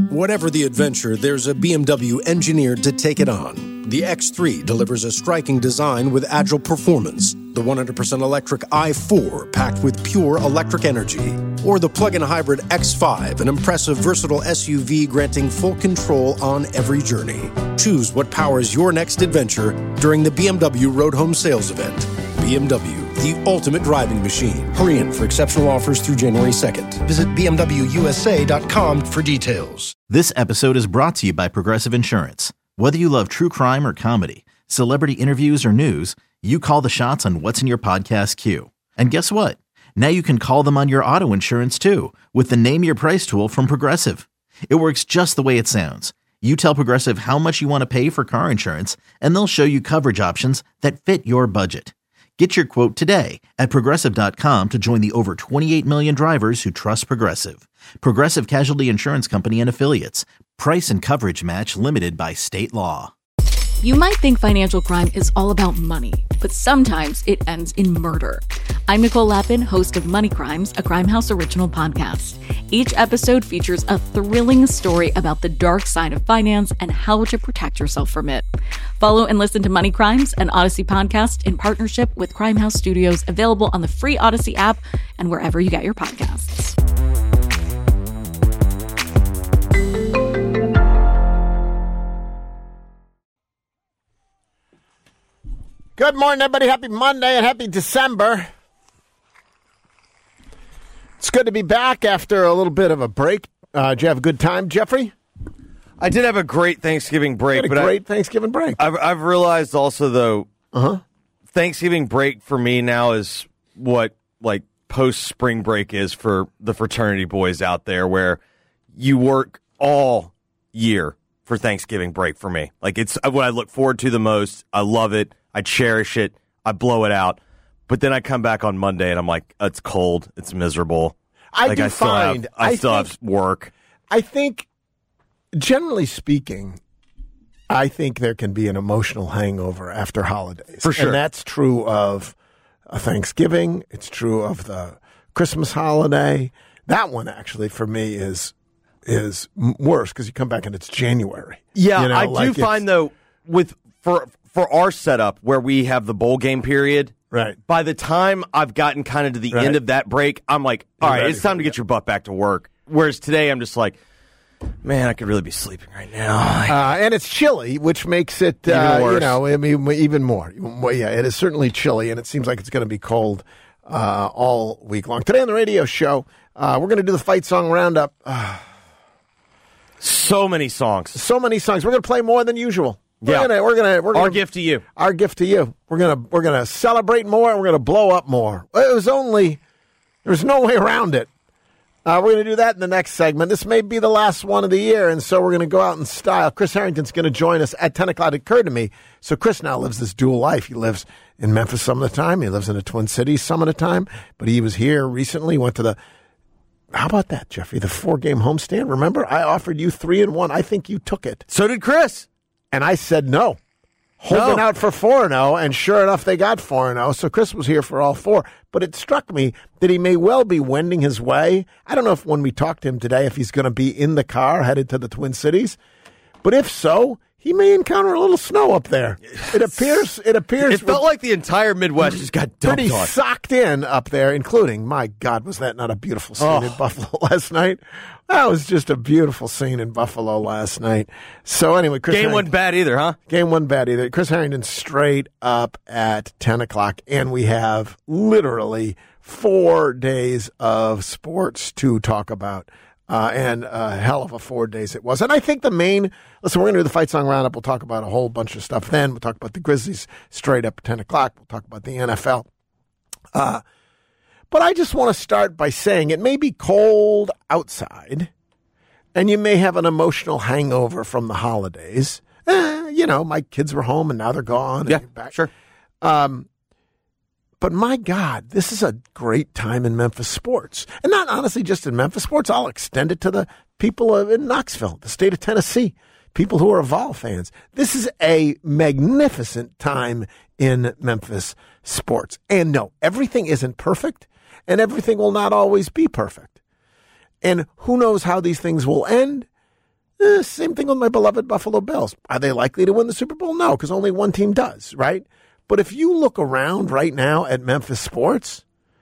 Whatever the adventure, there's a BMW engineered to take it on. The X3 delivers a striking design with agile performance. The 100% electric i4 packed with pure electric energy. Or the plug-in hybrid X5, an impressive, versatile SUV granting full control on every journey. Choose what powers your next adventure during the BMW Road Home Sales Event. BMW, the ultimate driving machine. Hurry in for exceptional offers through January 2nd. Visit BMWUSA.com for details. This episode is brought to you by Progressive Insurance. Whether you love true crime or comedy, celebrity interviews or news, you call the shots on what's in your podcast queue. And guess what? Now you can call them on your auto insurance too with the Name Your Price tool from Progressive. It works just the way it sounds. You tell Progressive how much you want to pay for car insurance, and they'll show you coverage options that fit your budget. Get your quote today at Progressive.com to join the over 28 million drivers who trust Progressive. Progressive Casualty Insurance Company and Affiliates. Price and coverage match limited by state law. You might think financial crime is all about money, but sometimes it ends in murder. I'm Nicole Lappin, host of Money Crimes, a Crime House original podcast. Each episode features a thrilling story about the dark side of finance and how to protect yourself from it. Follow and listen to Money Crimes, an Odyssey podcast in partnership with Crime House Studios, available on the free Odyssey app and wherever you get your podcasts. Good morning, everybody. Happy Monday and happy December. It's good to be back after a little bit of a break. Did you have a good time, Jeffrey? I did have a great Thanksgiving break. Thanksgiving break. I've realized also, though, Thanksgiving break for me now is what, like, post-spring break is for the fraternity boys out there, where you work all year for Thanksgiving break for me. Like, it's what I look forward to the most. I love it. I cherish it. I blow it out. But then I come back on Monday and I'm like, it's cold. It's miserable. I still have work. I think, generally speaking, I think there can be an emotional hangover after holidays. For sure. And that's true of Thanksgiving. It's true of the Christmas holiday. That one, actually, for me is worse because you come back and it's January. Yeah, you know, I do find, though, for our setup where we have the bowl game period, right? By the time I've gotten kind of to the end of that break, I'm like, all right, it's time to get your butt back to work. Whereas today, I'm just like, man, I could really be sleeping right now. And it's chilly, which makes it even worse. You know, I mean, even more. Well, yeah, it is certainly chilly, and it seems like it's going to be cold all week long. Today on the radio show, we're going to do the Fight Song Roundup. So many songs. We're going to play more than usual. We're gonna our gift to you. Our gift to you. We're gonna celebrate more and we're gonna blow up more. There's no way around it. We're gonna do that in the next segment. This may be the last one of the year, and so we're gonna go out in style. Chris Harrington's gonna join us at 10 o'clock. It occurred to me. So Chris now lives this dual life. He lives in Memphis some of the time. He lives in the Twin Cities some of the time. But he was here recently. Went to how about that, Jeffrey? The 4-game homestand. Remember, I offered you 3-1. I think you took it. So did Chris. And I said no. Holding out for 4-0, and sure enough, they got 4-0. So Chris was here for all 4. But it struck me that he may well be wending his way. I don't know if when we talked to him today, if he's going to be in the car headed to the Twin Cities. But if so, he may encounter a little snow up there. It appears. It felt like the entire Midwest just got dumped pretty on. socked in up there, including, my God, was that not a beautiful scene in Buffalo last night? That was just a beautiful scene in Buffalo last night. So anyway, Game wasn't bad either, huh? Game wasn't bad either. Chris Harrington straight up at 10 o'clock, and we have literally 4 days of sports to talk about. And a hell of a 4 days it was. And I think listen, we're going to do the Fight Song Roundup. We'll talk about a whole bunch of stuff then. We'll talk about the Grizzlies straight up at 10 o'clock. We'll talk about the NFL. But I just want to start by saying it may be cold outside, and you may have an emotional hangover from the holidays. My kids were home, and now they're gone. Yeah, back. Sure. But my God, this is a great time in Memphis sports. And not honestly just in Memphis sports. I'll extend it to the people in Knoxville, the state of Tennessee, people who are Vol fans. This is a magnificent time in Memphis sports. And no, everything isn't perfect, and everything will not always be perfect. And who knows how these things will end. Same thing with my beloved Buffalo Bills. Are they likely to win the Super Bowl? No, because only one team does, right? But if you look around right now at Memphis sports,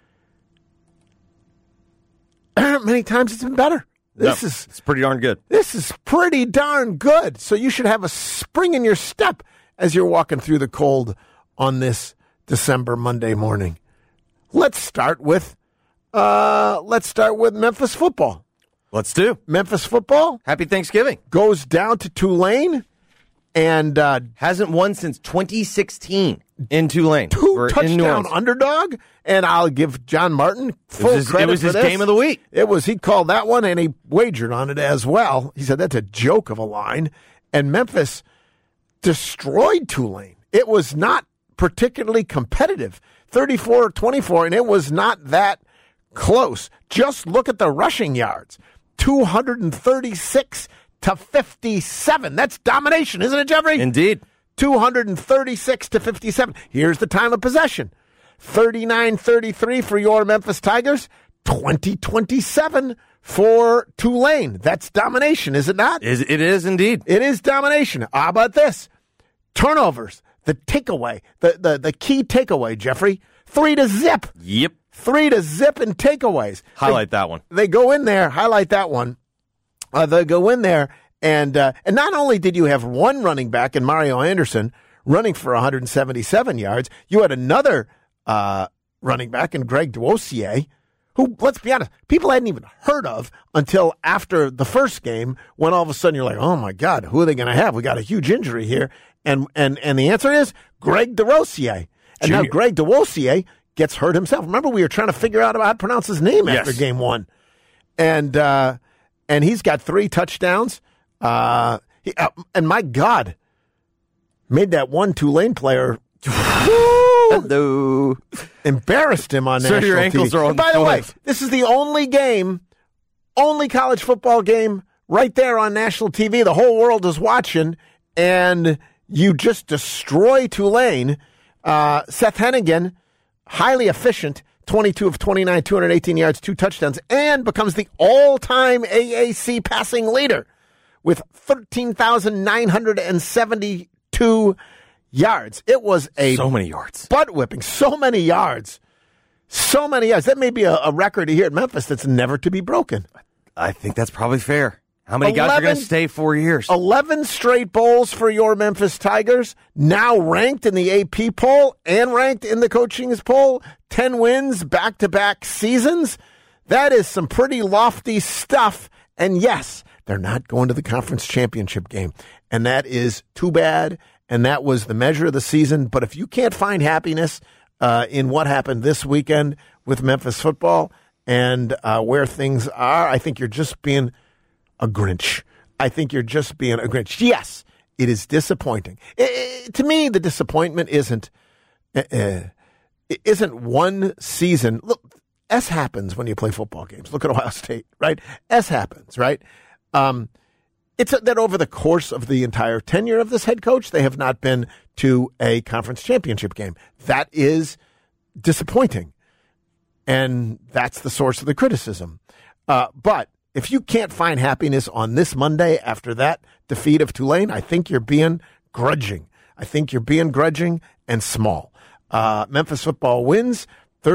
many times it's been better. It's pretty darn good. This is pretty darn good. So you should have a spring in your step as you're walking through the cold on this December Monday morning. Let's start with Memphis football. Let's do. Memphis football. Happy Thanksgiving. Goes down to Tulane and hasn't won since 2016 in Tulane. Touchdown underdog. And I'll give John Martin full credit for this. It was his game of the week. He called that one, and he wagered on it as well. He said that's a joke of a line. And Memphis destroyed Tulane. It was not particularly competitive, 34-24, and it was not that close. Just look at the rushing yards, 236 to 57. That's domination, isn't it, Jeffrey? Indeed. 236 to 57. Here's the time of possession. 39-33 for your Memphis Tigers, 20-27 for Tulane. That's domination, is it not? It is indeed. It is domination. How about this? Turnovers, the takeaway, the key takeaway, Jeffrey, 3-0. Yep. 3-0 in takeaways. Highlight that one. They go in there, highlight that one. They go in there, and not only did you have one running back in Mario Anderson running for 177 yards, you had another running back in Greg Duosier, who, let's be honest, people hadn't even heard of until after the first game, when all of a sudden you're like, oh my God, who are they going to have? We got a huge injury here. And the answer is Greg Duosier. And Junior. now Greg Duosier gets hurt himself. Remember, we were trying to figure out how to pronounce his name after game one. And he's got 3 touchdowns. And my God, made that one Tulane player Hello. embarrassed him on national your ankles TV. are on And by the way, the this is the only college football game right there on national TV. The whole world is watching, and you just destroy Tulane. Seth Hennigan, highly efficient, 22 of 29, 218 yards, 2 touchdowns, and becomes the all-time AAC passing leader with 13,972 yards. It was so many yards. Butt whipping. So many yards. So many yards. That may be a record here at Memphis that's never to be broken. I think that's probably fair. How many guys are going to stay 4 years? 11 straight bowls for your Memphis Tigers, now ranked in the AP poll and ranked in the coaching's poll. 10 wins, back-to-back seasons. That is some pretty lofty stuff. And yes, they're not going to the conference championship game. And that is too bad. And that was the measure of the season. But if you can't find happiness in what happened this weekend with Memphis football and where things are, I think you're just being a Grinch. I think you're just being a Grinch. Yes, it is disappointing. To me, the disappointment isn't one season. Look, S happens when you play football games. Look at Ohio State, right? S happens, right? It's that over the course of the entire tenure of this head coach, they have not been to a conference championship game. That is disappointing. And that's the source of the criticism. But if you can't find happiness on this Monday after that defeat of Tulane, I think you're being grudging. I think you're being grudging and small. Memphis football wins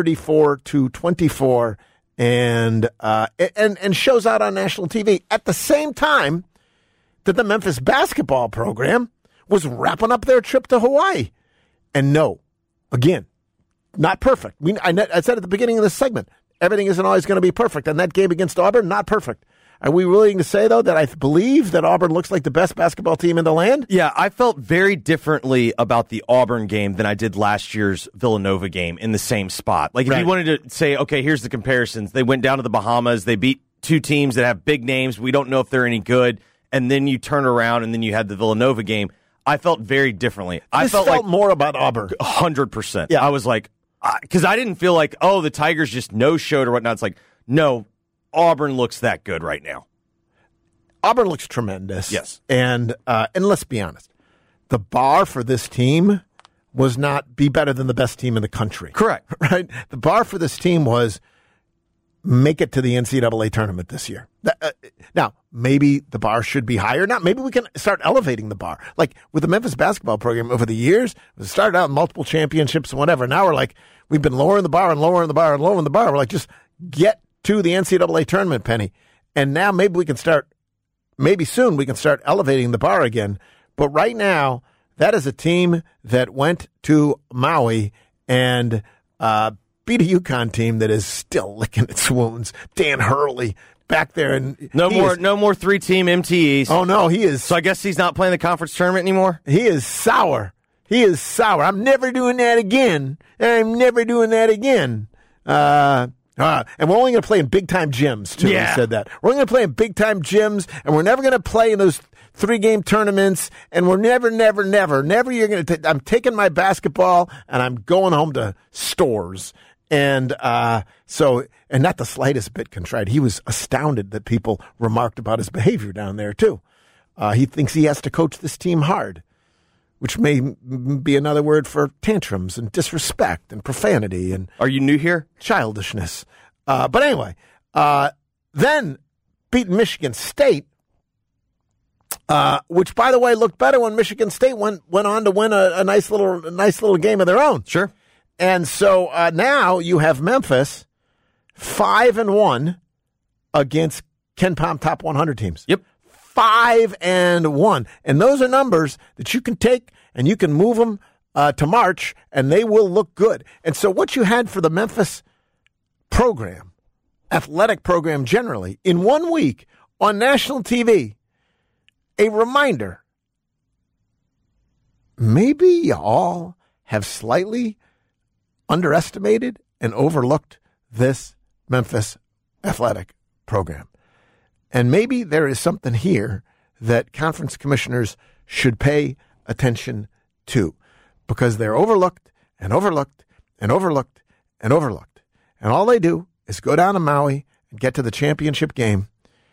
34-24 and shows out on national TV at the same time that the Memphis basketball program was wrapping up their trip to Hawaii. And no, again, not perfect. I said at the beginning of this segment, everything isn't always going to be perfect. And that game against Auburn, not perfect. Are we willing to say, though, that I believe that Auburn looks like the best basketball team in the land? Yeah, I felt very differently about the Auburn game than I did last year's Villanova game in the same spot. Like, if you wanted to say, okay, here's the comparisons. They went down to the Bahamas. They beat 2 teams that have big names. We don't know if they're any good. And then you turn around and then you had the Villanova game. I felt very differently. I felt like more about Auburn. 100%. Yeah. I was like, because I didn't feel like, oh, the Tigers just no-showed or whatnot. It's like, no, Auburn looks that good right now. Auburn looks tremendous. Yes. And let's be honest, the bar for this team was not be better than the best team in the country. Correct. Right? The bar for this team was make it to the NCAA tournament this year. Now, maybe the bar should be higher. Not maybe we can start elevating the bar. Like with the Memphis basketball program over the years, it started out in multiple championships and whatever. Now we've been lowering the bar and lowering the bar and lowering the bar. We're like, just get to the NCAA tournament, Penny. And now maybe soon we can start elevating the bar again. But right now, that is a team that went to Maui and beat a UConn team that is still licking its wounds. Dan Hurley back there, and no more 3-team MTEs. Oh no, he is. So I guess he's not playing the conference tournament anymore. He is sour. I'm never doing that again. And we're only going to play in big-time gyms, too. Yeah. He said that. We're only going to play in big-time gyms, and we're never going to play in those 3-game tournaments, and we're never you're going to I'm taking my basketball, and I'm going home to stores. And and not the slightest bit contrite. He was astounded that people remarked about his behavior down there, too. He thinks he has to coach this team hard, which may be another word for tantrums and disrespect and profanity and... Are you new here? Childishness. But anyway, then beating Michigan State, which, by the way, looked better when Michigan State went on to win a nice little game of their own. Sure. And so now you have Memphis 5-1 against KenPom top 100 teams. Yep. 5-1. And those are numbers that you can take and you can move them to March, and they will look good. And so what you had for the Memphis program, athletic program generally, in 1 week on national TV, a reminder, maybe y'all have slightly underestimated and overlooked this Memphis athletic program. And maybe there is something here that conference commissioners should pay attention to, because they're overlooked and overlooked and overlooked and overlooked. And all they do is go down to Maui and get to the championship game,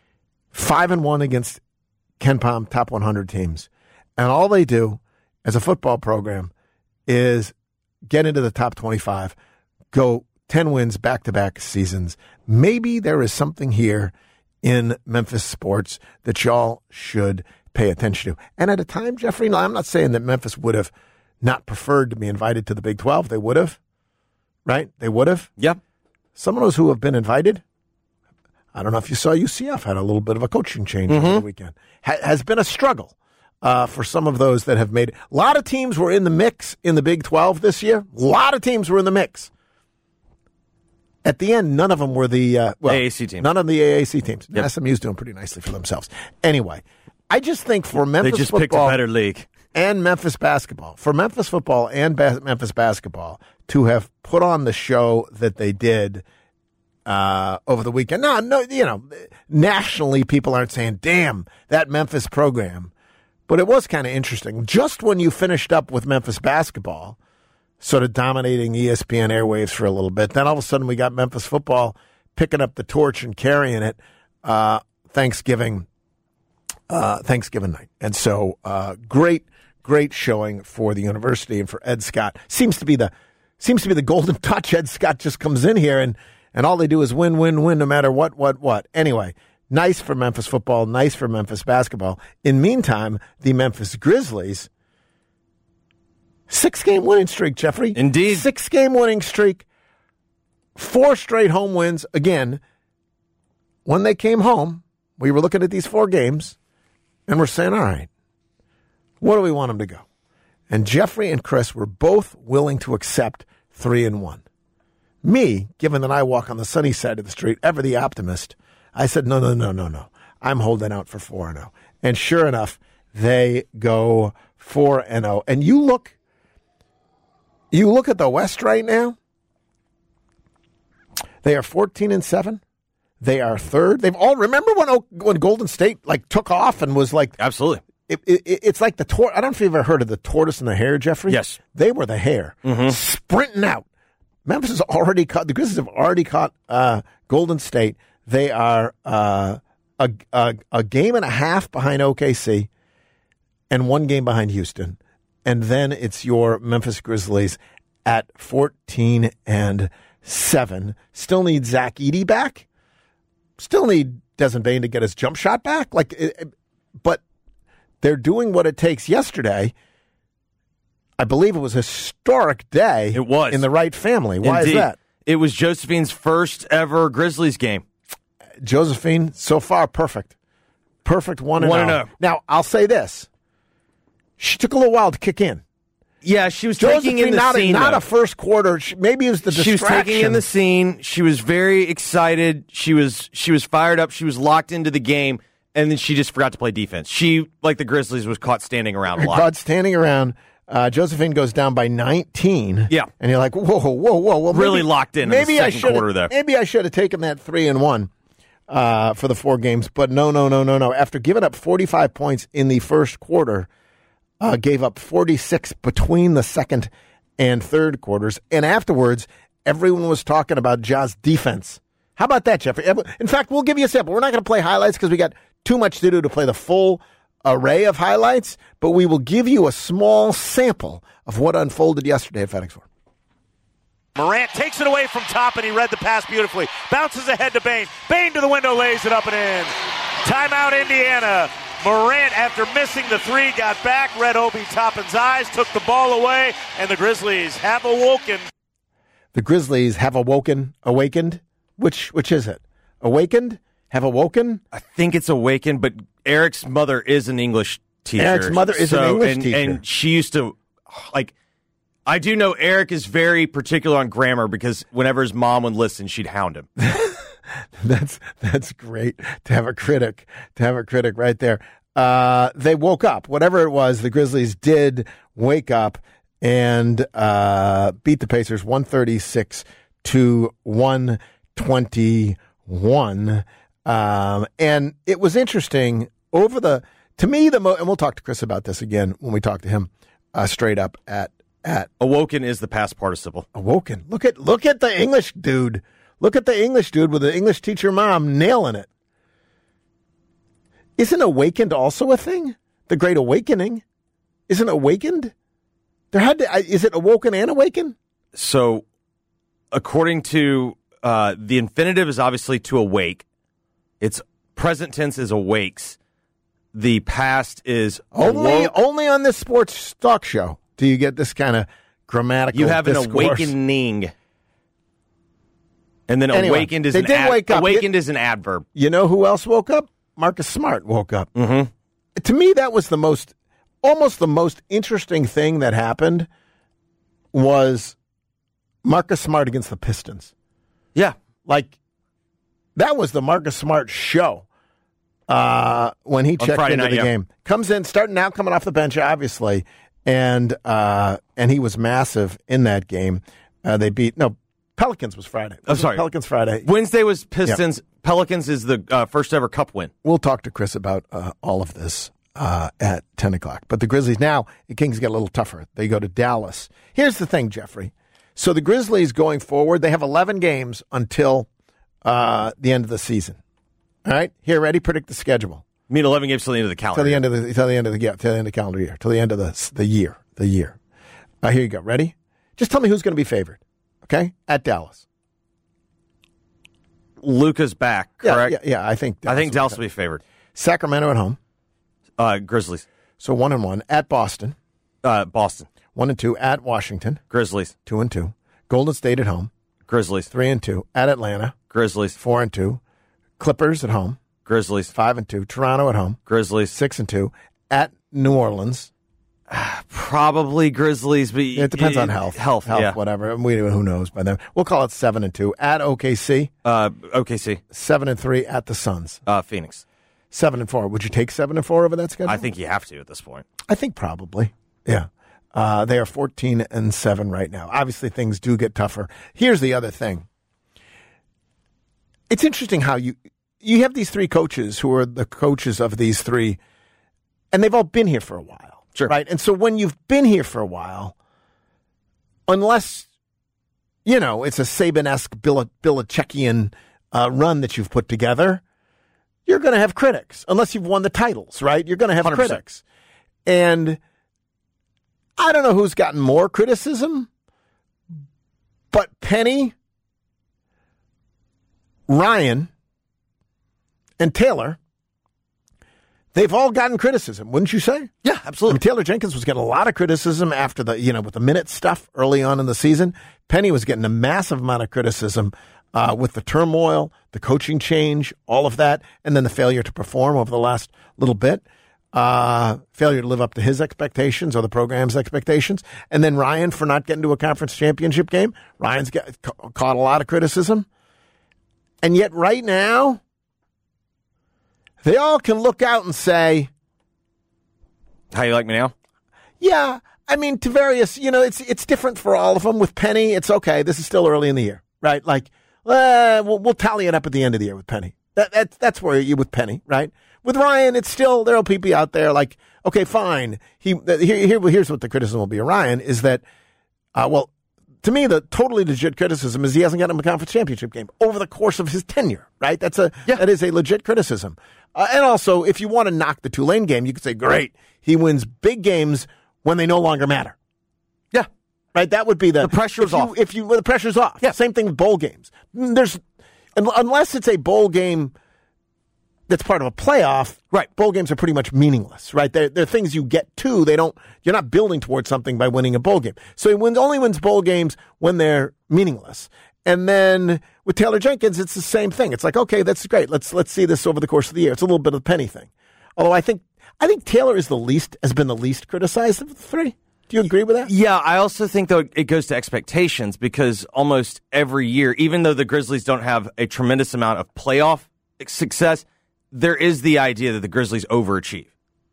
5-1 against KenPom top 100 teams. And all they do as a football program is get into the top 25, go 10 wins back-to-back seasons. Maybe there is something here in Memphis sports that y'all should pay attention to. And at a time, Jeffrey, I'm not saying that Memphis would have not preferred to be invited to the Big 12. They would have, right? They would have. Yeah. Some of those who have been invited, I don't know if you saw UCF had a little bit of a coaching change over the weekend. Has been a struggle for some of those that have made it. A lot of teams were in the mix in the Big 12 this year. A lot of teams were in the mix. At the end, none of them were the AAC teams. None of the AAC teams. Yep. SMU's doing pretty nicely for themselves. Anyway, I just think for Memphis they just football picked a better league. And Memphis basketball, for Memphis football and Memphis basketball to have put on the show that they did over the weekend. No, nationally people aren't saying, damn, that Memphis program. But it was kind of interesting. Just when you finished up with Memphis basketball, sort of dominating ESPN airwaves for a little bit, then all of a sudden we got Memphis football picking up the torch and carrying it Thanksgiving night. And so great showing for the university and for Ed Scott. Seems to be the golden touch. Ed Scott just comes in here and all they do is win, no matter what. Anyway, nice for Memphis football, nice for Memphis basketball. In meantime, the Memphis Grizzlies, 6-game winning streak, Jeffrey. Indeed. 6-game winning streak, 4 straight home wins. Again, when they came home, we were looking at these 4 games, and we're saying, all right, what do we want them to go? And Jeffrey and Chris were both willing to accept 3-1. Me, given that I walk on the sunny side of the street, ever the optimist, I said, no. I'm holding out for 4-0. And sure enough, they go 4-0. And you look at the West right now, they are 14-7. They are third. They've all remember when Golden State took off and was like absolutely. It's like the tortoise. I don't know if you've ever heard of the tortoise and the hare, Jeffrey. Yes, they were the hare sprinting out. Memphis has already caught. The Grizzlies have already caught Golden State. They are a game and a half behind OKC and 1 game behind Houston, and then it's your Memphis Grizzlies at 14-7. Still need Zach Edey back. Still need Desmond Bane to get his jump shot back. But they're doing what it takes. Yesterday, I believe it was a historic day. It was. In the Wright family. Why Indeed. is that? It was Josephine's first ever Grizzlies game. Josephine, so far, perfect. Perfect 1-0. Now, I'll say this. She took a little while to kick in. Yeah, she was taking in the scene. Not a first quarter. Maybe it was the distraction. She was taking in the scene. She was very excited. She was fired up. She was locked into the game, and then she just forgot to play defense. She, like the Grizzlies, was caught standing around a lot. Caught standing around. Josephine goes down by 19. Yeah. And you're like, whoa. Well, really locked in the second quarter there. Maybe I should have taken that 3-1 for the 4 games. But no. After giving up 45 points in the first quarter, gave up 46 between the second and third quarters. And afterwards, everyone was talking about Ja's defense. How about that, Jeffrey? In fact, we'll give you a sample. We're not going to play highlights because we got too much to do to play the full array of highlights, but we will give you a small sample of what unfolded yesterday at FedEx Forum. Morant takes it away from top, and he read the pass beautifully. Bounces ahead to Bane. Bane to the window, lays it up and in. Timeout, Indiana. Morant, after missing the 3, got back, read Obi Toppin's eyes, took the ball away, and the Grizzlies have awoken. The Grizzlies have awakened? Which is it? Awakened? Have awoken? I think it's awakened, but Eric's mother is an English teacher. Eric's mother is an English teacher. And she used to, I do know Eric is very particular on grammar because whenever his mom would listen, she'd hound him. That's great to have a critic right there. They woke up. Whatever it was, the Grizzlies did wake up and beat the Pacers 136 to 121. And it was interesting and we'll talk to Chris about this again when we talk to him straight up at awoken is the past participle. Awoken. Look at the English dude. Look at the English dude with the English teacher mom nailing it. Isn't awakened also a thing? The Great Awakening isn't awakened? Is it awoken and awaken? So, according to the infinitive is obviously to awake. Its present tense is awakes. The past is only on this sports talk show do you get this kind of grammatical. You have discourse. An awakening, and then awakened is awakened is an adverb. You know who else woke up? Marcus Smart woke up. Mm-hmm. To me, that was almost the most interesting thing that happened was Marcus Smart against the Pistons. Yeah, that was the Marcus Smart show when he checked into the game. Comes in, coming off the bench, obviously, and he was massive in that game. They beat Pelicans was Friday. Pelicans Friday. Wednesday was Pistons. Yep. Pelicans is the first ever cup win. We'll talk to Chris about all of this at 10 o'clock. But the Grizzlies now, the Kings get a little tougher. They go to Dallas. Here's the thing, Jeffrey. So the Grizzlies going forward, they have 11 games until the end of the season. All right? Here, ready? Predict the schedule. You mean 11 games till the end of the calendar year. Till the end of the calendar year. Till the end of the year. Here you go. Ready? Just tell me who's going to be favored. Okay? At Dallas. Luka's back, correct? Yeah, I think Dallas will be favored. Sacramento at home. Grizzlies. So 1-1 at Boston. Boston. 1-2 at Washington. Grizzlies. 2-2. Golden State at home. Grizzlies. 3-2 at Atlanta. Grizzlies. 4-2. Clippers at home. Grizzlies. 5-2. Toronto at home. Grizzlies. 6-2 at New Orleans. Probably Grizzlies, but it depends on health, yeah. Whatever. Who knows by then? We'll call it 7-2 at OKC. OKC. 7-3 at the Suns. Phoenix. 7-4. Would you take 7-4 over that schedule? I think you have to at this point. I think probably. Yeah. They are 14-7 right now. Obviously, things do get tougher. Here's the other thing. It's interesting how you have these 3 coaches who are the coaches of these 3, and they've all been here for a while. Sure. Right? And so when you've been here for a while, unless, it's a Saban-esque Belichickian run that you've put together, you're going to have critics. Unless you've won the titles, right? You're going to have 100%. Critics. And I don't know who's gotten more criticism, but Penny, Ryan, and Taylor, they've all gotten criticism, wouldn't you say? Yeah, absolutely. I mean, Taylor Jenkins was getting a lot of criticism after with the minute stuff early on in the season. Penny was getting a massive amount of criticism with the turmoil, the coaching change, all of that, and then the failure to perform over the last little bit. Failure to live up to his expectations or the program's expectations. And then Ryan for not getting to a conference championship game. Ryan's caught a lot of criticism. And yet right now, they all can look out and say, how you like me now? Yeah, I mean, to various, it's different for all of them. With Penny, it's okay. This is still early in the year, right? Like, we'll tally it up at the end of the year with Penny. That's where you with Penny, right? With Ryan, it's still, there'll be people out there like, okay, fine. Here's what the criticism will be of Ryan is that, to me, the totally legit criticism is he hasn't gotten him a conference championship game over the course of his tenure, right? That is a legit criticism. And also, if you want to knock the Tulane game, you could say, great, he wins big games when they no longer matter. Yeah. Right? That would be the pressure's off. The pressure's off. Yeah. Same thing with bowl games. Unless it's a bowl game that's part of a playoff, right? Bowl games are pretty much meaningless, right? They're things you get to. You're not building towards something by winning a bowl game. So he only wins bowl games when they're meaningless. And then with Taylor Jenkins, it's the same thing. It's like, okay, that's great. Let's see this over the course of the year. It's a little bit of the Penny thing. Although I think Taylor has been the least criticized of the three. Do you agree with that? Yeah, I also think, though, it goes to expectations because almost every year, even though the Grizzlies don't have a tremendous amount of playoff success, there is the idea that the Grizzlies overachieve,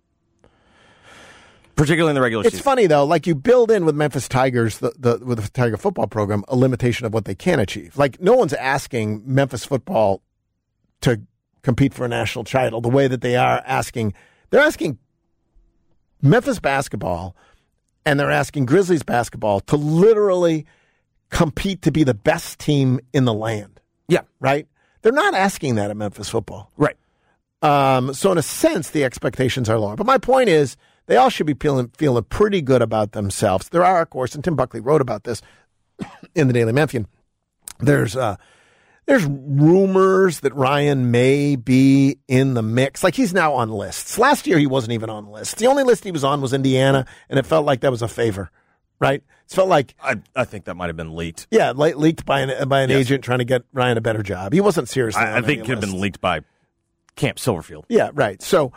particularly in the regular season. It's funny, though, like you build in with Memphis Tigers, with the Tiger football program, a limitation of what they can achieve. Like no one's asking Memphis football to compete for a national title the way that they are asking. They're asking Memphis basketball and they're asking Grizzlies basketball to literally compete to be the best team in the land. Yeah. Right? They're not asking that at Memphis football. Right. So in a sense, the expectations are lower. But my point is, they all should be feeling pretty good about themselves. There are, of course, and Tim Buckley wrote about this in the Daily Memphian. There's rumors that Ryan may be in the mix. Like he's now on lists. Last year he wasn't even on lists. The only list he was on was Indiana, and it felt like that was a favor, right? It felt like I think that might have been leaked. Yeah, leaked by an agent trying to get Ryan a better job. He wasn't seriously. I think it could have been leaked by Camp Silverfield. Yeah, right. So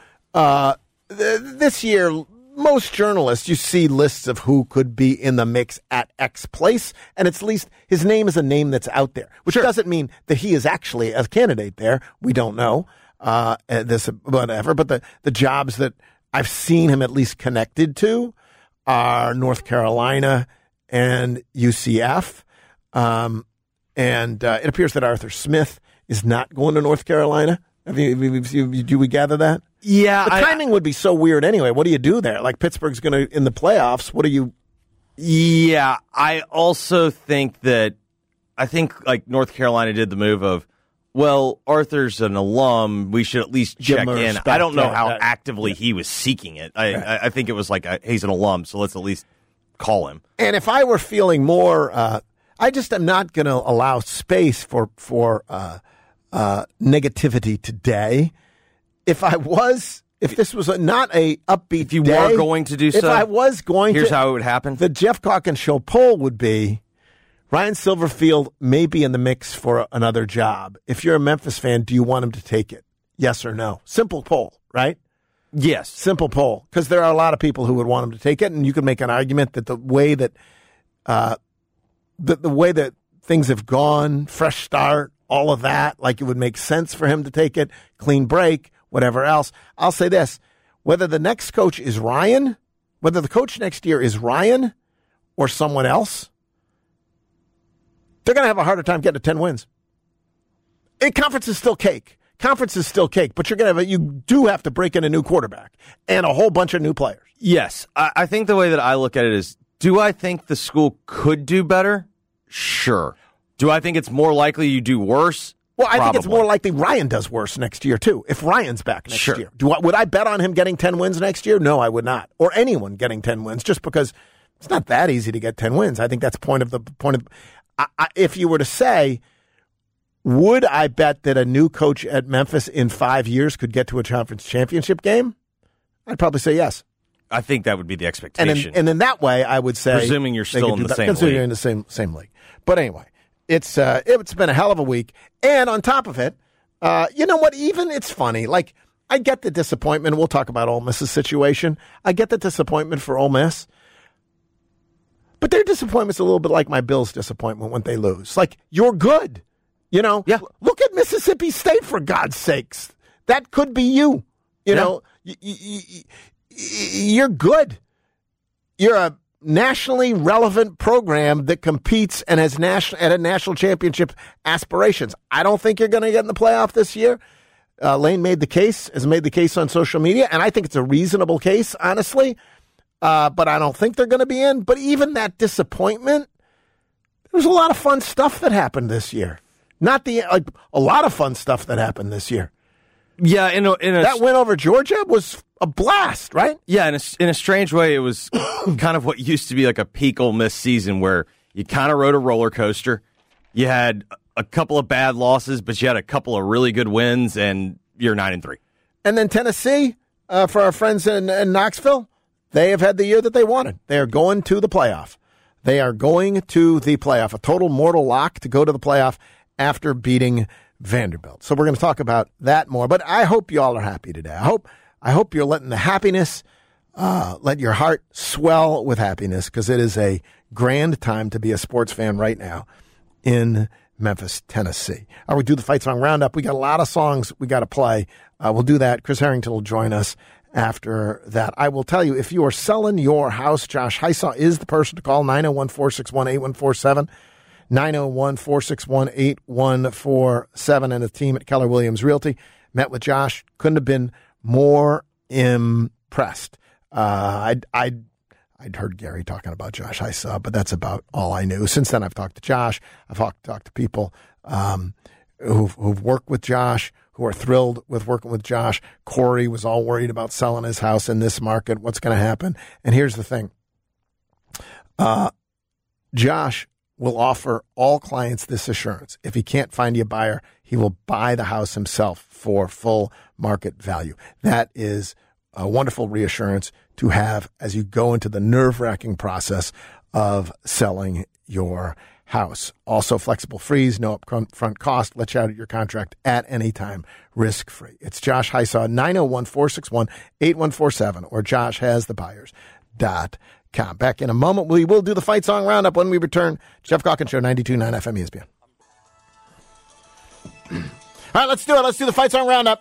this year, most journalists, you see lists of who could be in the mix at X place, and it's at least his name is a name that's out there, which doesn't mean that he is actually a candidate there. We don't know whatever, but the jobs that I've seen him at least connected to are North Carolina and UCF, and it appears that Arthur Smith is not going to North Carolina. Do we gather that? Yeah. The timing would be so weird anyway. What do you do there? Like Pittsburgh's going to, in the playoffs, what do you... Yeah, I also think like North Carolina did the move of, well, Arthur's an alum. We should at least check in. Respect. I don't know how actively he was seeking it. I think it was like he's an alum, so let's at least call him. And if I were feeling more... I just am not going to allow space for negativity today. If this was not a upbeat if you day, were going to do so, if I was going here's to, how it would happen. The Jeff Calkins Show poll would be, Ryan Silverfield may be in the mix for another job. If you're a Memphis fan, do you want him to take it? Yes or no? Simple poll, right? Yes. Simple poll. Because there are a lot of people who would want him to take it, and you could make an argument that the way that the way that things have gone, fresh start, all of that, like it would make sense for him to take it, clean break, whatever else. I'll say this, whether the next coach is Ryan, whether the coach next year is Ryan or someone else, they're going to have a harder time getting to 10 wins. Conference is still cake. But you do have to break in a new quarterback and a whole bunch of new players. Yes. I think the way that I look at it is, do I think the school could do better? Sure. Do I think it's more likely you do worse? Well, I think it's more likely Ryan does worse next year, too, if Ryan's back next year. Would I bet on him getting 10 wins next year? No, I would not. Or anyone getting 10 wins, just because it's not that easy to get 10 wins. I think that's if you were to say, Would I bet that a new coach at Memphis in 5 years could get to a conference championship game? I'd probably say yes. I think that would be the expectation. And in that way, I would say, presuming you're still in the same league. You're in the same league. But anyway, it's been a hell of a week. And on top of it, you know what? Even it's funny. Like, I get the disappointment. We'll talk about Ole Miss's situation. I get the disappointment for Ole Miss. But their disappointment's a little bit like my Bills' disappointment when they lose. Like, you're good. You know? Yeah. Look at Mississippi State, for God's sakes. That could be you. You know? You're good. You're a nationally relevant program that competes and has national championship aspirations. I don't think you're going to get in the playoff this year. Lane has made the case on social media, and I think it's a reasonable case, honestly. But I don't think they're going to be in. But even that disappointment, there was a lot of fun stuff that happened this year. A lot of fun stuff that happened this year. Yeah, that win over Georgia was a blast, right? Yeah, in a strange way, it was kind of what used to be like a peak Ole Miss season where you kind of rode a roller coaster. You had a couple of bad losses, but you had a couple of really good wins, and you're 9-3. And then Tennessee, for our friends in Knoxville, they have had the year that they wanted. They are going to the playoff. A total mortal lock to go to the playoff after beating Vanderbilt. So we're going to talk about that more. But I hope you all are happy today. I hope you're letting the happiness, let your heart swell with happiness, because it is a grand time to be a sports fan right now in Memphis, Tennessee. All right, we do the Fight Song Roundup. We got a lot of songs we got to play. We'll do that. Chris Harrington will join us after that. I will tell you, if you are selling your house, Josh Hysaw is the person to call, 901-461-8147. 901-461-8147, and the team at Keller Williams Realty met with Josh. Couldn't have been more impressed. I'd heard Gary talking about Josh Hysaw, but that's about all I knew. Since then, I've talked to Josh. I've talked to people who've worked with Josh, who are thrilled with working with Josh. Corey was all worried about selling his house in this market. What's going to happen? And here's the thing. Josh will offer all clients this assurance. If he can't find you a buyer, he will buy the house himself for full market value. That is a wonderful reassurance to have as you go into the nerve-wracking process of selling your house. Also, flexible freeze, no upfront cost, let you out of your contract at any time, risk-free. It's Josh Hysaw, 901-461-8147, or joshhasthebuyers.com. Back in a moment. We will do the Fight Song Roundup when we return. Jeff Calkins Show, 92.9 FM ESPN. All right, let's do it. Let's do the Fight Song Roundup.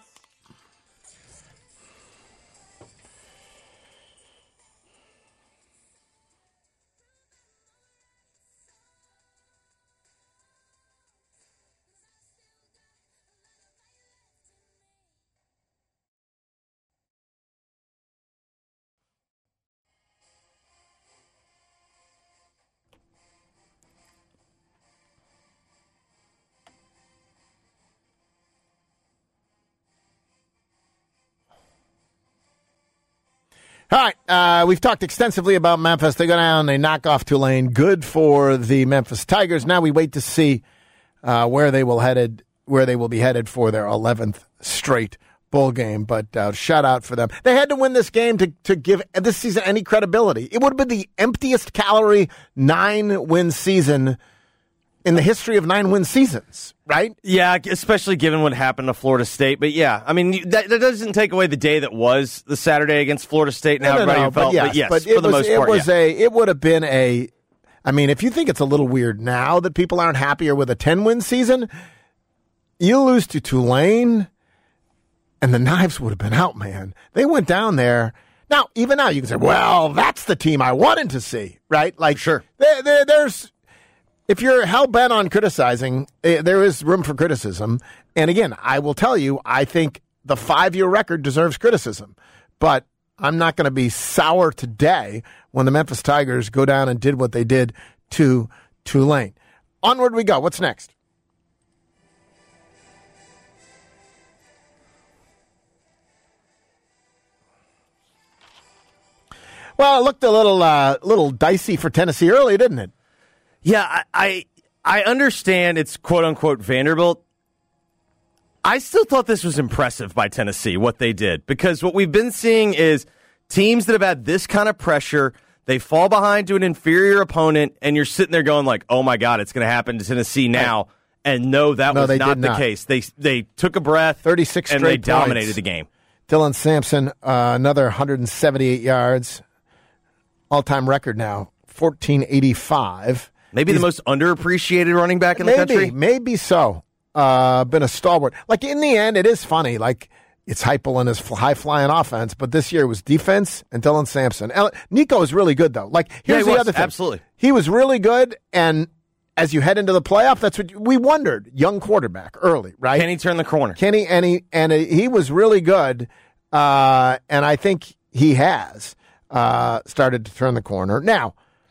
All right, we've talked extensively about Memphis. They go down, they knock off Tulane. Good for the Memphis Tigers. Now we wait to see where they will be headed for their 11th straight bowl game. But shout out for them. They had to win this game to give this season any credibility. It would have been the emptiest calorie 9-win season in the history of 9-win seasons, right? Yeah, especially given what happened to Florida State. But yeah, I mean, that doesn't take away the day that was the Saturday against Florida State. Now everybody felt, but yes, for the most part, it would have been I mean, if you think it's a little weird now that people aren't happier with a 10-win season, you lose to Tulane, and the knives would have been out, man. They went down there. Now, even now, you can say, well, that's the team I wanted to see, right? Like, sure. There's... If you're hell-bent on criticizing, there is room for criticism. And again, I will tell you, I think the 5-year record deserves criticism. But I'm not going to be sour today when the Memphis Tigers go down and did what they did to Tulane. Onward we go. What's next? Well, it looked a little dicey for Tennessee early, didn't it? Yeah, I understand it's quote-unquote Vanderbilt. I still thought this was impressive by Tennessee, what they did, because what we've been seeing is teams that have had this kind of pressure, they fall behind to an inferior opponent, and you're sitting there going like, oh, my God, it's going to happen to Tennessee now. And no, that was not the case. They took a breath, 36 and straight they dominated points. the game. Dylan Sampson, another 178 yards, all-time record now, 1485. Maybe the most underappreciated running back in the country? Maybe so. Been a stalwart. Like, in the end, it is funny. Like, it's Heupel and his high-flying offense, but this year it was defense and Dylan Sampson. Nico is really good, though. Like, here's the other thing. Absolutely. He was really good, and as you head into the playoff, that's what we wondered. Young quarterback early, right? Can he turn the corner? He was really good, and I think he has started to turn the corner. Now,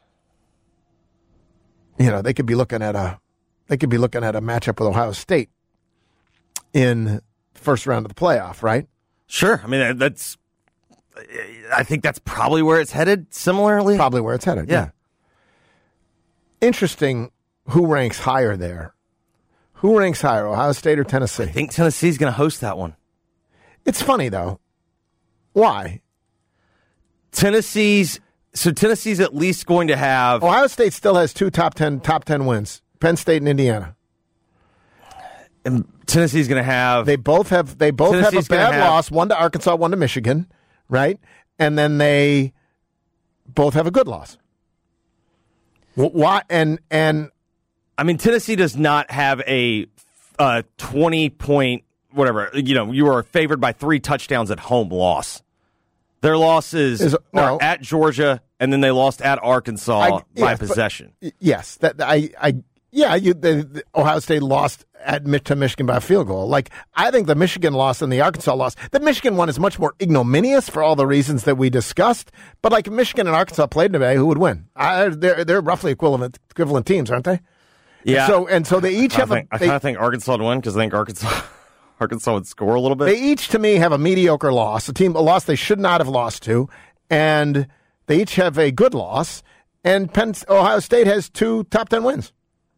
they could be looking at a matchup with Ohio State in first round of the playoff, right? Sure. I mean, I think that's probably where it's headed. Similarly, probably where it's headed. Yeah. Interesting. Who ranks higher there? Who ranks higher, Ohio State or Tennessee? I think Tennessee's going to host that one. It's funny, though. Why? Tennessee's at least going to have... Ohio State still has 2 top 10 wins. Penn State and Indiana. And Tennessee's going to have... They both have a bad loss, one to Arkansas, one to Michigan, right? And then they both have a good loss. Why? And I mean, Tennessee does not have a 20-point, whatever, you are favored by 3 touchdowns at home loss. Their losses are at Georgia, and then they lost at Arkansas by possession. Yes. Ohio State lost to Michigan by a field goal. Like, I think the Michigan loss and the Arkansas loss, the Michigan one is much more ignominious for all the reasons that we discussed. But like Michigan and Arkansas played today, who would win? They're roughly equivalent teams, aren't they? Yeah. So they each have. I kind of think Arkansas would win because I think Arkansas would score a little bit. They each, to me, have a mediocre loss, a loss they should not have lost to, and they each have a good loss. And Ohio State has 2 top 10 wins.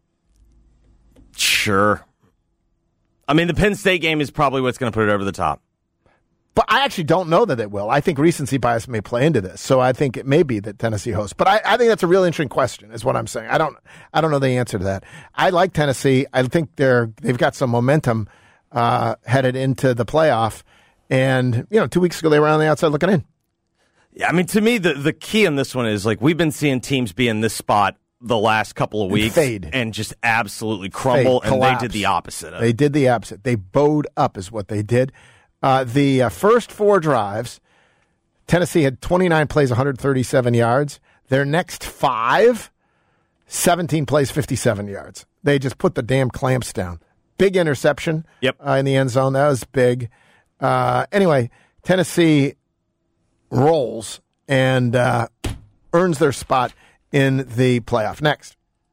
Sure. I mean, the Penn State game is probably what's going to put it over the top. But I actually don't know that it will. I think recency bias may play into this. So I think it may be that Tennessee hosts. But I think that's a real interesting question, is what I'm saying. I don't know the answer to that. I like Tennessee. I think they've got some momentum headed into the playoff. And, 2 weeks ago they were on the outside looking in. Yeah, I mean, to me, the key in this one is, like, we've been seeing teams be in this spot the last couple of weeks and just absolutely crumble, and they did the opposite of it. They did the opposite. They bowed up is what they did. The first 4 drives, Tennessee had 29 plays, 137 yards. Their next 5, 17 plays, 57 yards. They just put the damn clamps down. Big interception in the end zone. That was big. Anyway, Tennessee rolls and earns their spot in the playoff. Next.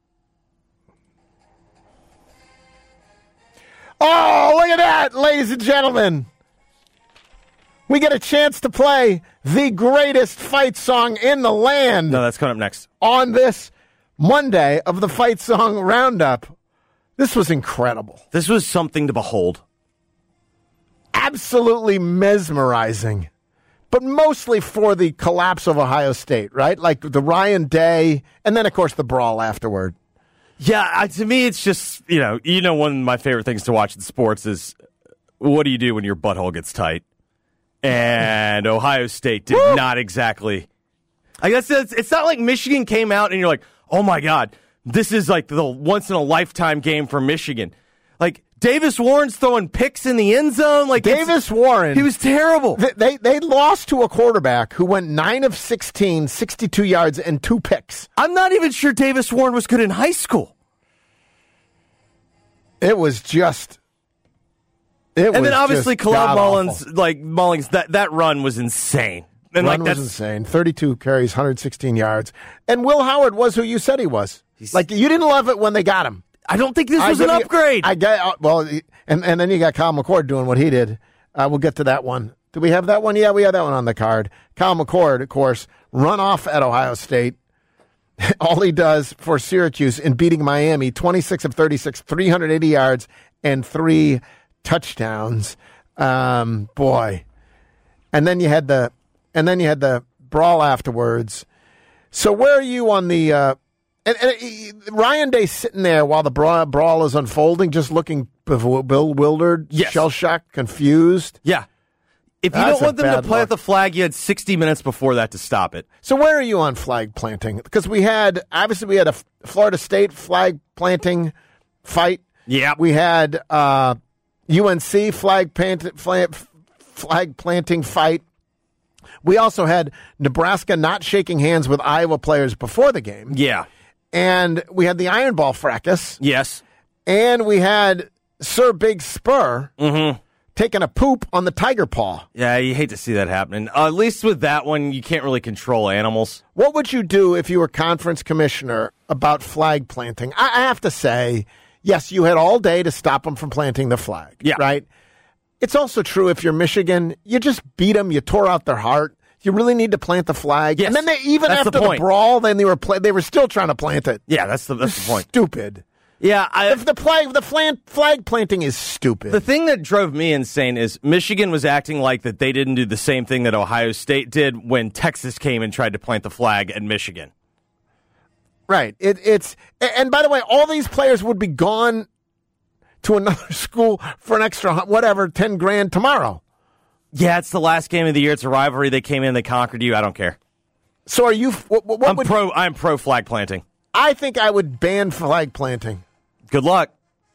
Oh, look at that, ladies and gentlemen. We get a chance to play the greatest fight song in the land. No, that's coming up next. On this Monday of the Fight Song Roundup. This was incredible. This was something to behold. Absolutely mesmerizing. But mostly for the collapse of Ohio State, right? Like the Ryan Day, and then, of course, the brawl afterward. Yeah, to me, it's just, one of my favorite things to watch in sports is what do you do when your butthole gets tight? And Ohio State did not exactly. I guess it's not like Michigan came out and you're like, oh, my God, this is like the once-in-a-lifetime game for Michigan. Like, Davis Warren's throwing picks in the end zone. Like Davis Warren. He was terrible. They lost to a quarterback who went 9 of 16, 62 yards, and 2 picks. I'm not even sure Davis Warren was good in high school. It was just... And then obviously Caleb Mullins, that run was insane. And run was insane. 32 carries, 116 yards. And Will Howard was who you said he was. Like, you didn't love it when they got him. I don't think this was an upgrade. And then you got Kyle McCord doing what he did. We'll get to that one. Do we have that one? Yeah, we have that one on the card. Kyle McCord, of course, run off at Ohio State. All he does for Syracuse in beating Miami, 26 of 36, 380 yards, and 3 touchdowns. Boy. And then you had the brawl afterwards. So where are you on the Ryan Day sitting there while the brawl is unfolding, just looking bewildered, yes. shell-shocked, confused? Yeah. If you don't want them to play at the flag, you had 60 minutes before that to stop it. So where are you on flag planting? Because we had a Florida State flag planting fight. Yeah. We had UNC flag planting fight. We also had Nebraska not shaking hands with Iowa players before the game. Yeah. And we had the Iron Ball fracas. Yes. And we had Sir Big Spur taking a poop on the Tiger Paw. Yeah, you hate to see that happening. At least with that one, you can't really control animals. What would you do if you were conference commissioner about flag planting? I have to say, yes, you had all day to stop them from planting the flag. Yeah. Right? It's also true if you're Michigan, you just beat them, you tore out their heart. You really need to plant the flag. Yes, and then after the brawl, then they were still trying to plant it. Yeah, that's the point. Stupid. Yeah, the flag planting is stupid. The thing that drove me insane is Michigan was acting like that they didn't do the same thing that Ohio State did when Texas came and tried to plant the flag at Michigan. Right. And by the way, all these players would be gone to another school for an extra, $10,000 tomorrow. Yeah, it's the last game of the year. It's a rivalry. They came in, they conquered you. I don't care. So are you? I'm pro flag planting. I think I would ban flag planting. Good luck.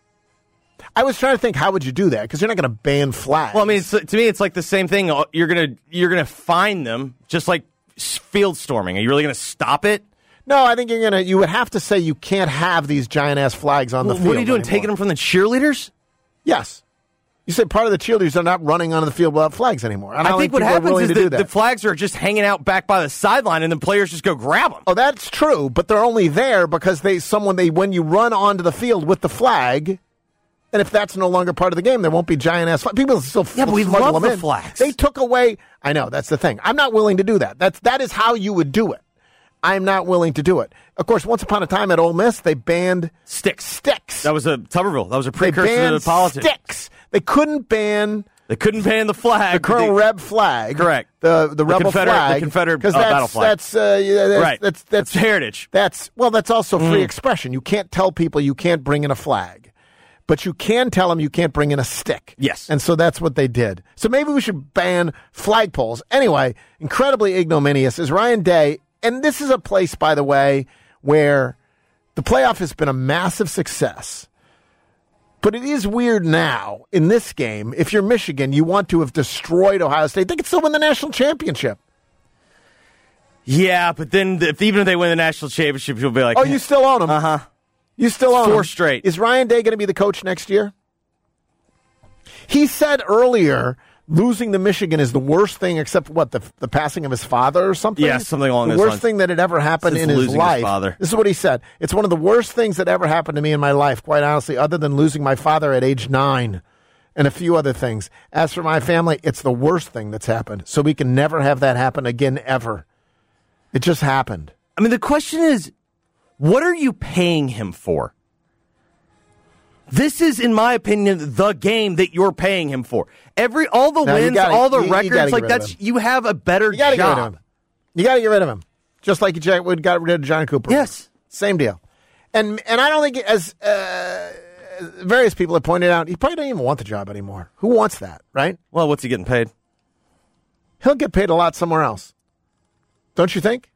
I was trying to think, how would you do that? Because you're not going to ban flags. Well, I mean, to me, it's like the same thing. You're gonna fine them, just like field storming. Are you really gonna stop it? No, I think you would have to say you can't have these giant ass flags on the field. What are you doing? Anymore. Taking them from the cheerleaders? Yes. You said part of the cheerleaders are not running onto the field without flags anymore. I think what happens is the flags are just hanging out back by the sideline, and then players just go grab them. Oh, that's true, but they're only there because when you run onto the field with the flag, and if that's no longer part of the game, there won't be giant ass flags. People still but we smuggle love them the in. flags. They took away. I know, that's the thing. I'm not willing to do that. That is how you would do it. I'm not willing to do it. Of course, once upon a time at Ole Miss, they banned sticks. That was a Tuberville. That was a precursor to the politics. Sticks. They couldn't ban the flag. The Colonel Reb flag. Correct. The rebel flag. The Confederate battle flag. That's heritage. That's also free expression. You can't tell people you can't bring in a flag, but you can tell them you can't bring in a stick. Yes. And so that's what they did. So maybe we should ban flagpoles. Anyway, incredibly ignominious is Ryan Day. And this is a place, by the way, where the playoff has been a massive success. But it is weird now, in this game, if you're Michigan, you want to have destroyed Ohio State. They could still win the national championship. Yeah, but then even if they win the national championship, you'll be like, oh, you still own them. Uh-huh. You still own them. 4 straight. Is Ryan Day going to be the coach next year? He said earlier losing to Michigan is the worst thing except, the passing of his father or something? Yeah, something along those lines. The worst thing that had ever happened in his life. His father. This is what he said. It's one of the worst things that ever happened to me in my life, quite honestly, other than losing my father at age 9 and a few other things. As for my family, it's the worst thing that's happened. So we can never have that happen again, ever. It just happened. I mean, the question is, what are you paying him for? This is, in my opinion, the game that you're paying him for. All the wins, all the records, like you have a better job. You got to get rid of him, just like you got rid of John Cooper. Yes, same deal. And I don't think, as various people have pointed out, he probably doesn't even want the job anymore. Who wants that, right? Well, what's he getting paid? He'll get paid a lot somewhere else. Don't you think?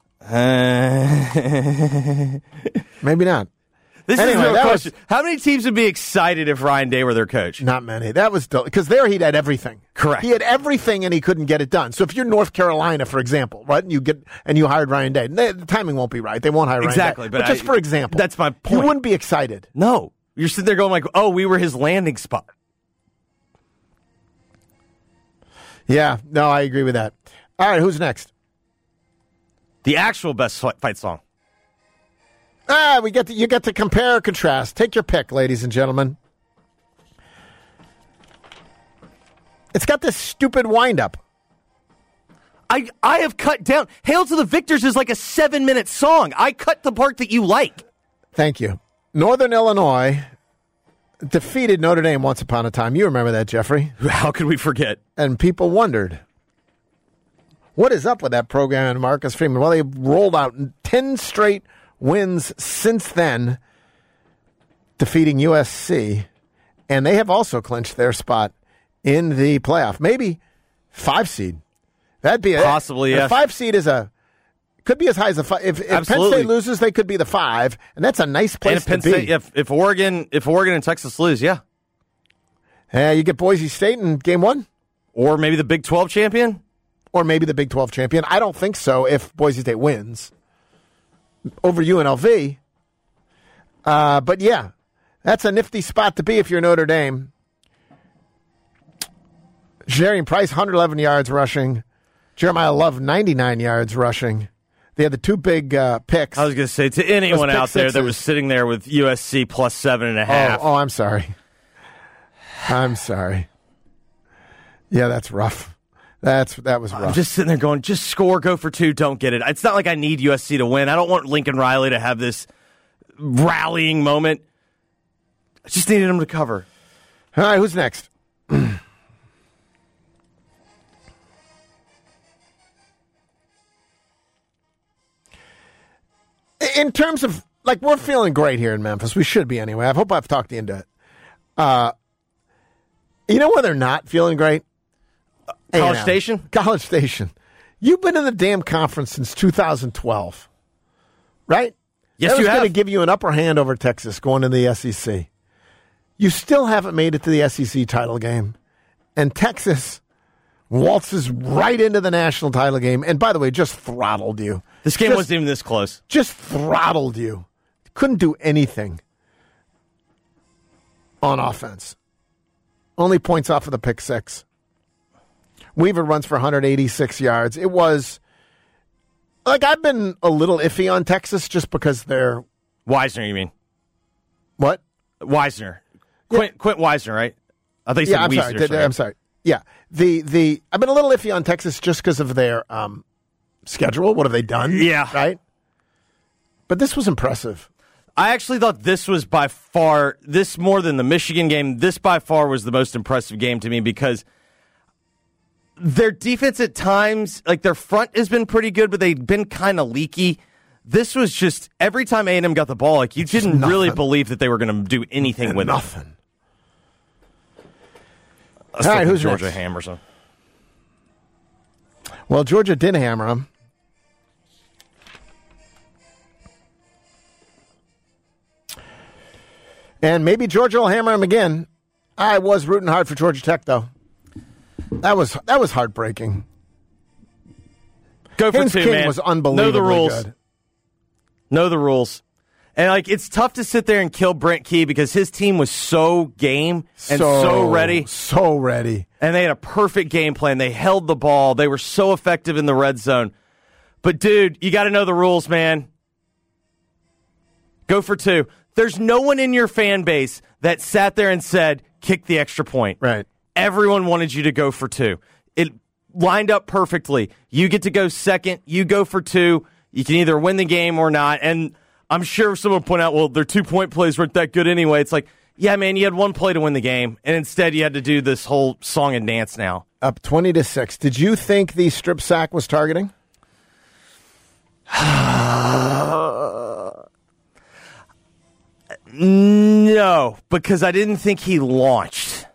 Maybe not. This is no question. How many teams would be excited if Ryan Day were their coach? Not many. That was because there he'd had everything. Correct. He had everything and he couldn't get it done. So if you're North Carolina, for example, right, and you hired Ryan Day, the timing won't be right. They won't hire Ryan Day. Exactly. But just for example, that's my point. You wouldn't be excited. No, you're sitting there going like, "Oh, we were his landing spot." Yeah. No, I agree with that. All right, who's next? The actual best fight song. You get to compare or contrast. Take your pick, ladies and gentlemen. It's got this stupid wind-up. I have cut down. Hail to the Victors is like a 7-minute song. I cut the part that you like. Thank you. Northern Illinois defeated Notre Dame once upon a time. You remember that, Jeffrey? How could we forget? And people wondered, what is up with that program and Marcus Freeman? Well, they rolled out 10 straight wins since then, defeating USC, and they have also clinched their spot in the playoff. Maybe 5 seed. That'd be possibly, a yes. 5 seed could be as high as a 5. If Penn State loses, they could be the 5, and that's a nice place to be. State, if Oregon and Texas lose, yeah. You get Boise State in game 1? Or maybe the Big 12 champion? Or maybe the Big 12 champion. I don't think so if Boise State wins over UNLV. But yeah, that's a nifty spot to be if you're Notre Dame. Jarian Price, 111 yards rushing. Jeremiah Love, 99 yards rushing. They had the 2 big picks. I was going to say, to anyone out there that was sitting there with USC plus 7.5. Oh, I'm sorry. I'm sorry. Yeah, that's rough. That was rough. I'm just sitting there going, just score, go for 2, don't get it. It's not like I need USC to win. I don't want Lincoln Riley to have this rallying moment. I just needed him to cover. All right, who's next? In terms of, we're feeling great here in Memphis. We should be anyway. I hope I've talked you into it. You know where they're not feeling great? College Station? College Station. You've been in the damn conference since 2012, right? Yes, that was you have. going to give you an upper hand over Texas going into the SEC. You still haven't made it to the SEC title game, and Texas waltzes right into the national title game, and by the way, just throttled you. This game wasn't even this close. Just throttled you. Couldn't do anything on offense. Only points off of the pick 6. Weaver runs for 186 yards. It was, I've been a little iffy on Texas just because they're... Wisner, you mean? What? Wisner. Quint Wisner, right? I think I'm sorry. I'm sorry. Yeah. I've been a little iffy on Texas just because of their schedule. What have they done? Yeah. Right? But this was impressive. I actually thought this was by far, this more than the Michigan game, this by far was the most impressive game to me because their defense at times, their front has been pretty good, but they've been kind of leaky. This was just, every time A&M got the ball, you didn't really believe that they were going to do anything with nothing. All right, who's Georgia next? Hammers them. Well, Georgia did hammer them. And maybe Georgia will hammer him again. I was rooting hard for Georgia Tech, though. That was heartbreaking. Go for Haynes 2, King man. was unbelievably Know the rules. good. Know the rules. And, it's tough to sit there and kill Brent Key because his team was so game and so ready. So ready. And they had a perfect game plan. They held the ball. They were so effective in the red zone. But, dude, you got to know the rules, man. Go for 2. There's no one in your fan base that sat there and said, kick the extra point. Right. Everyone wanted you to go for 2. It lined up perfectly. You get to go second. You go for 2. You can either win the game or not. And I'm sure someone will point out, well, their 2-point plays weren't that good anyway. It's like, yeah, man, you had 1 play to win the game. And instead you had to do this whole song and dance now. Up 20-6. Did you think the strip sack was targeting? No, because I didn't think he launched.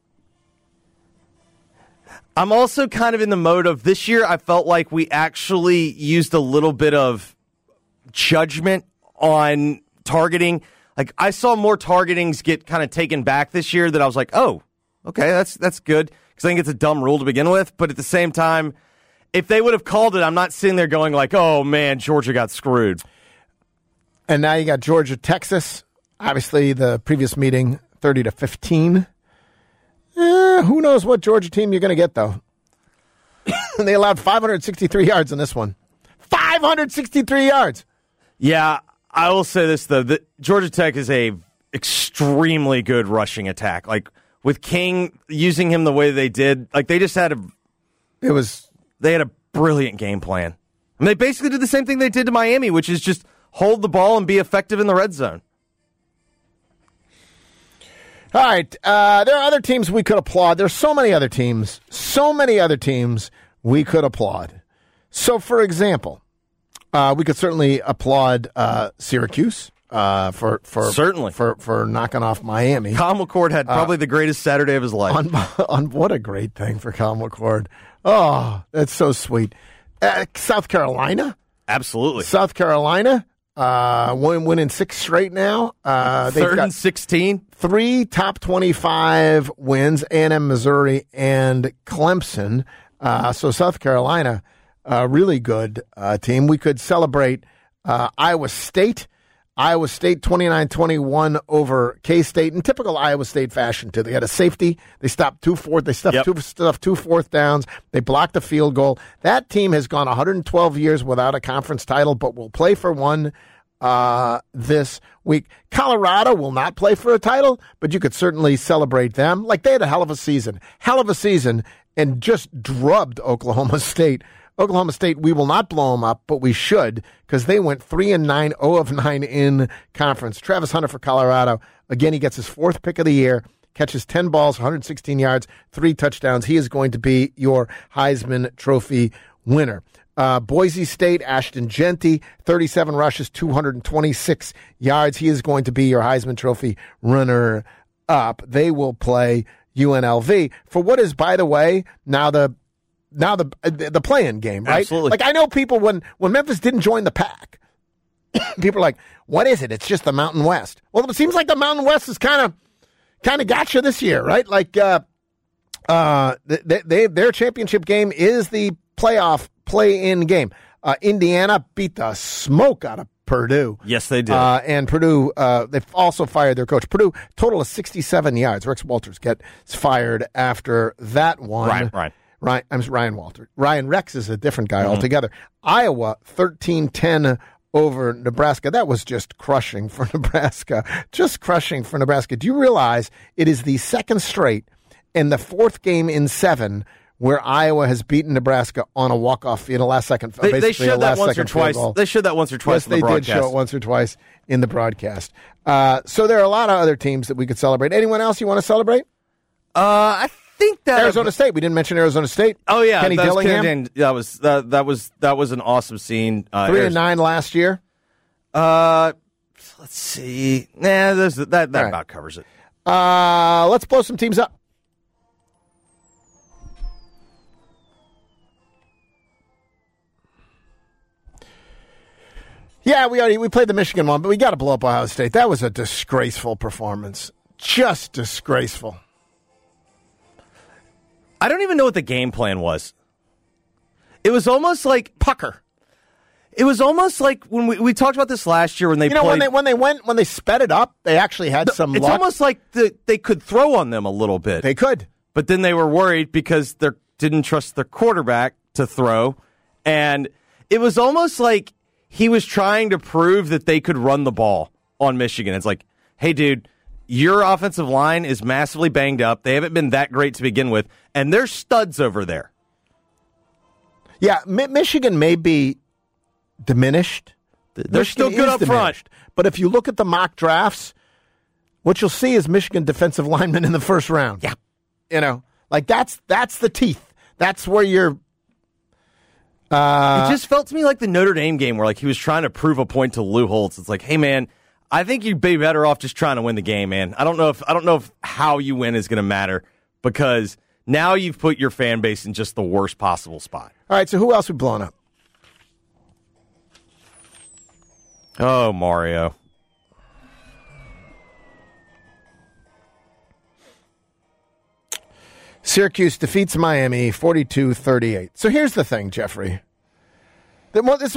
I'm also kind of in the mode of this year, I felt like we actually used a little bit of judgment on targeting. I saw more targetings get kind of taken back this year that I was like, oh, okay, that's good. Because I think it's a dumb rule to begin with. But at the same time, if they would have called it, I'm not sitting there going like, oh, man, Georgia got screwed. And now you got Georgia, Texas. Obviously, the previous meeting, 30-15. Who knows what Georgia team you're going to get, though. They allowed 563 yards in this one. 563 yards! Yeah, I will say this, though. Georgia Tech is a extremely good rushing attack. With King, using him the way they did, they just had they had a brilliant game plan. I mean, they basically did the same thing they did to Miami, which is just hold the ball and be effective in the red zone. All right. There are other teams we could applaud. There's so many other teams we could applaud. So, for example, we could certainly applaud Syracuse for knocking off Miami. Kyle McCord had probably the greatest Saturday of his life. On what a great thing for Kyle McCord. Oh, that's so sweet. South Carolina. Absolutely. South Carolina winning 6 straight now. Third and 16. 3 top 25 wins, A&M, Missouri, and Clemson. So South Carolina, a really good team. We could celebrate Iowa State. Iowa State 29-21 over K-State in typical Iowa State fashion too. They had a safety. They stopped 2 4th downs. They blocked a field goal. That team has gone 112 years without a conference title, but will play for one this week. Colorado will not play for a title, but you could certainly celebrate them. Like, they had a hell of a season, and just drubbed Oklahoma State. Oklahoma State, we will not blow them up, but we should, because they went 3-9, 0-9 in conference. Travis Hunter for Colorado. Again, he gets his 4th pick of the year, catches 10 balls, 116 yards, 3 touchdowns. He is going to be your Heisman Trophy winner. Boise State, Ashton Genty, 37 rushes, 226 yards. He is going to be your Heisman Trophy runner-up. They will play UNLV for what is, by the way, now the play-in game, right? Absolutely. Like, I know people, when Memphis didn't join the pack, people are like, what is it? It's just the Mountain West. Well, it seems like the Mountain West has kind of got you this year, right? Like, their championship game is the playoff play-in game. Indiana beat the smoke out of Purdue. Yes, they did. And Purdue, they've also fired their coach. Purdue, total of 67 yards. Rex Walters gets fired after that one. Right. I'm Ryan Walter. Ryan Rex is a different guy altogether. Iowa, 13-10 over Nebraska. That was just crushing for Nebraska. Do you realize it is the second straight and the 4th game in 7 where Iowa has beaten Nebraska on a walk-off in a last-second field goal? They showed that once or twice. They showed that once or twice in the broadcast. Yes, they did show it once or twice in the broadcast. So there are a lot of other teams that we could celebrate. Anyone else you want to celebrate? I think that Arizona State. We didn't mention Arizona State. Oh yeah, Kenny Dillingham. That was an awesome scene. 3-9 last year. Let's see. That about covers it. Let's blow some teams up. Yeah, we played the Michigan one, but we got to blow up Ohio State. That was a disgraceful performance. Just disgraceful. I don't even know what the game plan was. It was almost like pucker. It was almost like when we talked about this last year when they played. when they sped it up, they actually had some It's luck. almost like they could throw on them a little bit. They could. But then they were worried because they didn't trust their quarterback to throw. And it was almost like he was trying to prove that they could run the ball on Michigan. It's like, hey, dude, your offensive line is massively banged up. They haven't been that great to begin with. And there's studs over there. Yeah, Michigan may be diminished. They're still good up front. But if you look at the mock drafts, what you'll see is Michigan defensive linemen in the first round. Yeah. You know, like that's the teeth. That's where you're. It just felt to me like the Notre Dame game where like he was trying to prove a point to Lou Holtz. It's like, hey man, I think you'd be better off just trying to win the game, man. I don't know if how you win is going to matter because now you've put your fan base in just the worst possible spot. All right, so who else we blown up? Oh, Mario. Syracuse defeats Miami 42-38. So here's the thing, Jeffrey. This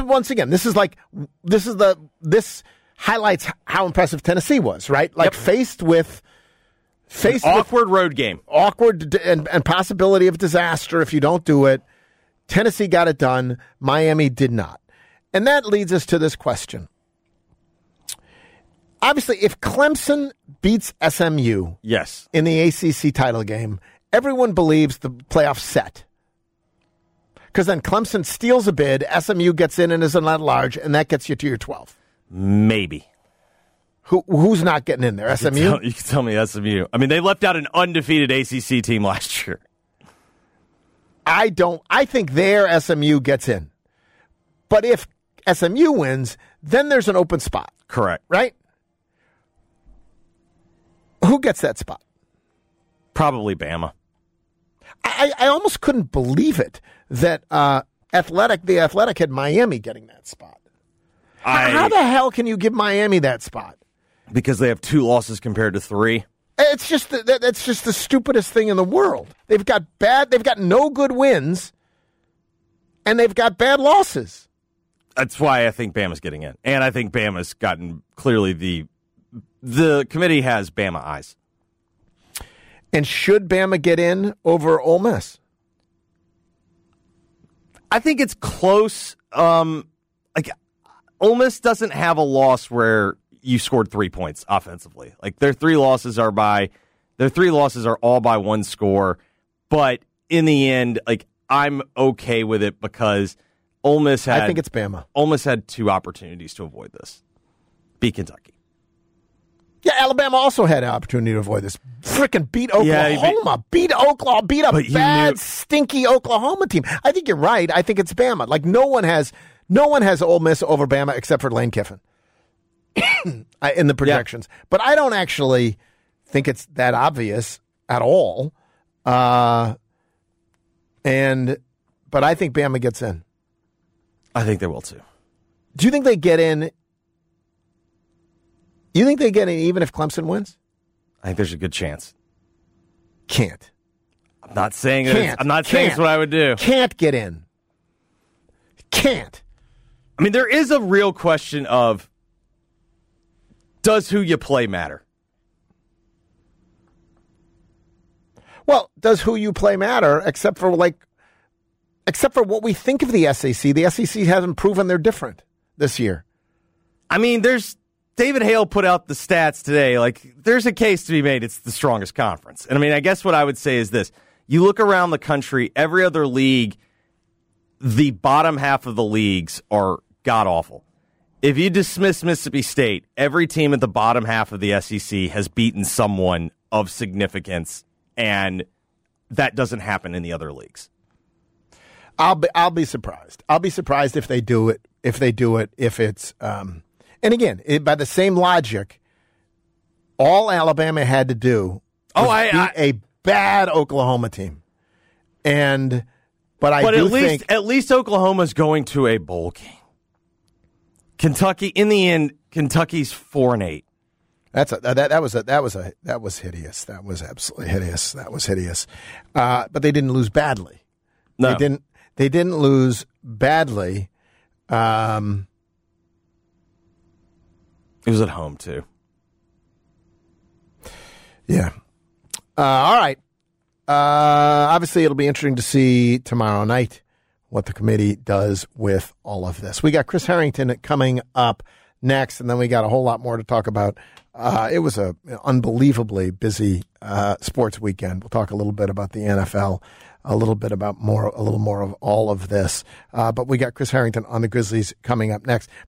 highlights how impressive Tennessee was, right? Like faced with awkward road game, awkward and possibility of disaster if you don't do it. Tennessee got it done. Miami did not, and that leads us to this question. Obviously, if Clemson beats SMU, yes, in the ACC title game, everyone believes the playoff's set. Because then Clemson steals a bid, SMU gets in and is an at-large, and that gets you to your 12. Maybe. Who's not getting in there? SMU? You can tell me SMU. I mean, they left out an undefeated ACC team last year. I think their SMU gets in. But if SMU wins, then there's an open spot. Correct. Right? Who gets that spot? Probably Bama. I almost couldn't believe it that the Athletic had Miami getting that spot. How the hell can you give Miami that spot? Because they have 2 losses compared to 3. It's just that's just the stupidest thing in the world. They've got no good wins, and they've got bad losses. That's why I think Bama's getting in, and I think Bama's gotten clearly the committee has Bama eyes. And should Bama get in over Ole Miss? I think it's close. Ole Miss doesn't have a loss where you scored 3 points offensively. Like their 3 losses are all by 1 score. But in the end, like I'm okay with it because Ole Miss had. I think it's Bama. Ole Miss had 2 opportunities to avoid this. Beat Kentucky. Yeah, Alabama also had an opportunity to avoid this. Frickin' beat Oklahoma. Beat Oklahoma. Beat a bad, stinky Oklahoma team. I think you're right. I think it's Bama. Like no one has Ole Miss over Bama except for Lane Kiffin in the projections. Yeah. But I don't actually think it's that obvious at all. But I think Bama gets in. I think they will too. Do you think they get in? You think they get in even if Clemson wins? I think there's a good chance. Can't. I'm not saying it's what I would do. Can't get in. Can't. I mean, there is a real question of does who you play matter? Well, does who you play matter except for what we think of the SEC? The SEC hasn't proven they're different this year. I mean, David Hale put out the stats today. Like, there's a case to be made. It's the strongest conference. And I mean, I guess what I would say is this. You look around the country, every other league, the bottom half of the leagues are god-awful. If you dismiss Mississippi State, every team at the bottom half of the SEC has beaten someone of significance, and that doesn't happen in the other leagues. I'll be surprised. I'll be surprised if they do it. If it's and again, by the same logic, all Alabama had to do was beat a bad Oklahoma team. But at least Oklahoma's going to a bowl game. Kentucky, in the end, Kentucky's 4-8. That was hideous. That was absolutely hideous. That was hideous. But they didn't lose badly. No. They didn't lose badly. It was at home, too. Yeah. All right. Obviously, it'll be interesting to see tomorrow night what the committee does with all of this. We got Chris Harrington coming up next, and then we got a whole lot more to talk about. It was an unbelievably busy sports weekend. We'll talk a little bit about the NFL, a little more of all of this. But we got Chris Harrington on the Grizzlies coming up next.